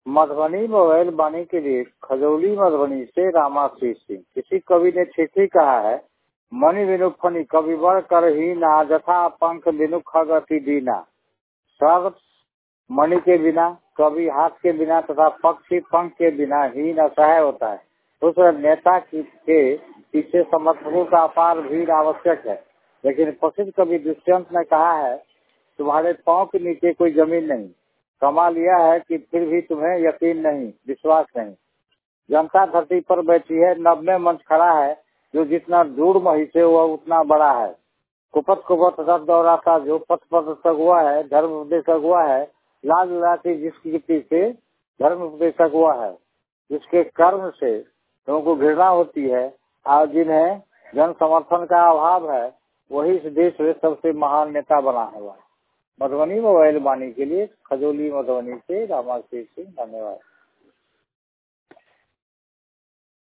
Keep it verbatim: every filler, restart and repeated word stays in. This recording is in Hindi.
मधुबनी मोबाइल बानी के लिए खजौली मधुबनी से रामाशीष सिंह। किसी कवि ने ठीक ही कहा है, मणि बिनु फनी कवि वर कर ही ना, जथा पंख बिनु खग अति दीना। सर्व मणि के बिना, कवि हाथ के बिना तथा पक्षी पंख के बिना ही न असहाय होता है। उस नेता की के पीछे समर्थकों का अपार भीड़ आवश्यक है। लेकिन प्रसिद्ध कवि दुष्यंत ने कहा है, तुम्हारे पांव के नीचे कोई जमीन नहीं। कमाल यह है कि फिर भी तुम्हें यकीन नहीं, विश्वास नहीं। जनता धरती पर बैठी है, नभ में मंच खड़ा है, जो जितना दूर महिष है वह उतना बड़ा है। कुपत कुपत रथ दौड़ाता जो पथ पथ सगुआ है, धर्म उपदेशक हुआ है। लाल लाती जिसके पीछे धर्म उपदेशक हुआ है, जिसके कर्म से लोगों को घृणा होती है और जिन्हें जन समर्थन का अभाव है, वही इस देश में सबसे महान नेता बना हुआ है। मधुबनी मोबाइल बानी के लिए खजौली मधुबनी से रामाशीष सिंह। धन्यवाद।